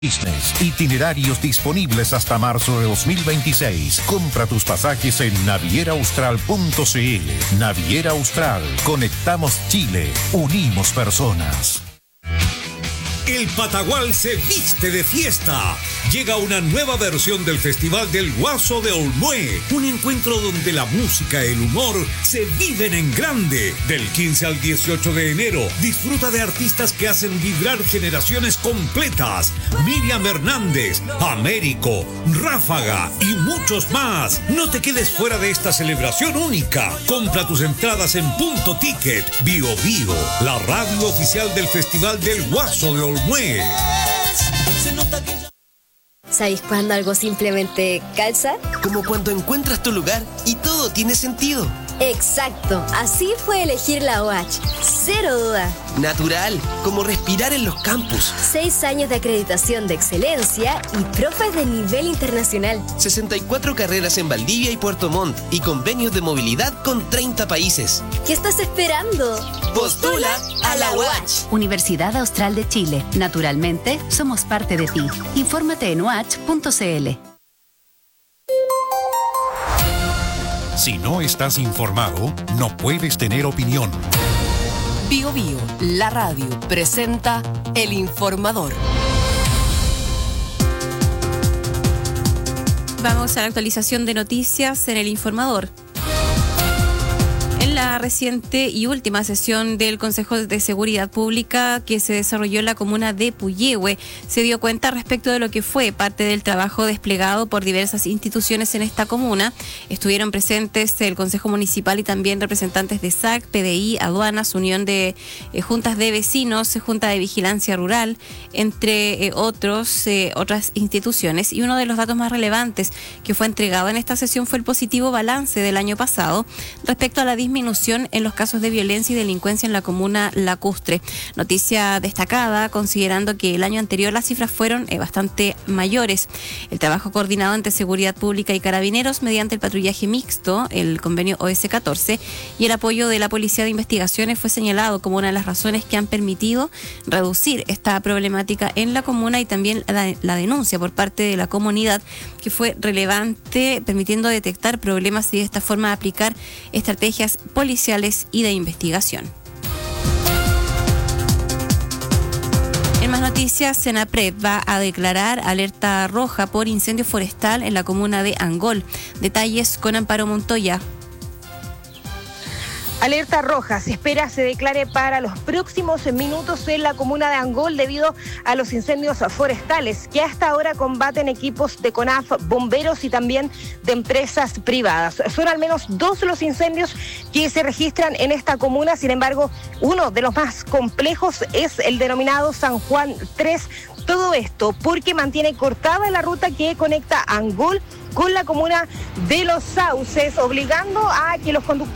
Business. Itinerarios disponibles hasta marzo de 2026. Compra tus pasajes en navieraaustral.cl. Naviera Austral. Conectamos Chile. Unimos personas. El Patagual se viste de fiesta. Llega una nueva versión del Festival del Guaso de Olmué. Un encuentro donde la música y el humor se viven en grande. Del 15 al 18 de enero, disfruta de artistas que hacen vibrar generaciones completas. Miriam Hernández, Américo, Ráfaga y muchos más. No te quedes fuera de esta celebración única. Compra tus entradas en Punto Ticket. Bio Bio, la radio oficial del Festival del Guaso de Olmué. ¿Sabéis cuándo algo simplemente calza? Como cuando encuentras tu lugar y todo tiene sentido. Exacto, así fue elegir la OH. Cero duda. Natural, como respirar en los campus. 6 años de acreditación de excelencia y profes de nivel internacional. 64 carreras en Valdivia y Puerto Montt y convenios de movilidad con 30 países. ¿Qué estás esperando? ¡Postula a la UACH! Universidad Austral de Chile. Naturalmente, somos parte de ti. Infórmate en uach.cl. Si no estás informado, no puedes tener opinión. Bio Bio, la radio, presenta El Informador. Vamos a la actualización de noticias en El Informador. En la reciente y última sesión del Consejo de Seguridad Pública que se desarrolló en la comuna de Puyehue, se dio cuenta respecto de lo que fue parte del trabajo desplegado por diversas instituciones en esta comuna. Estuvieron presentes el Consejo Municipal y también representantes de SAC, PDI, Aduanas, Unión de Juntas de Vecinos, Junta de Vigilancia Rural, entre otras instituciones. Y uno de los datos más relevantes que fue entregado en esta sesión fue el positivo balance del año pasado respecto a la disminución en los casos de violencia y delincuencia en la comuna lacustre. Noticia destacada, considerando que el año anterior las cifras fueron bastante mayores. El trabajo coordinado entre Seguridad Pública y Carabineros mediante el patrullaje mixto, el convenio OS-14, y el apoyo de la Policía de Investigaciones fue señalado como una de las razones que han permitido reducir esta problemática en la comuna, y también la denuncia por parte de la comunidad, que fue relevante, permitiendo detectar problemas y de esta forma aplicar estrategias policiales y de investigación. En más noticias, Senapred va a declarar alerta roja por incendio forestal en la comuna de Angol. Detalles con Amparo Montoya. Alerta roja se espera se declare para los próximos minutos en la comuna de Angol debido a los incendios forestales que hasta ahora combaten equipos de CONAF, bomberos y también de empresas privadas. Son al menos 2 los incendios que se registran en esta comuna. Sin embargo, uno de los más complejos es el denominado San Juan 3. Todo esto porque mantiene cortada la ruta que conecta Angol con la comuna de Los Sauces, obligando a que los conductores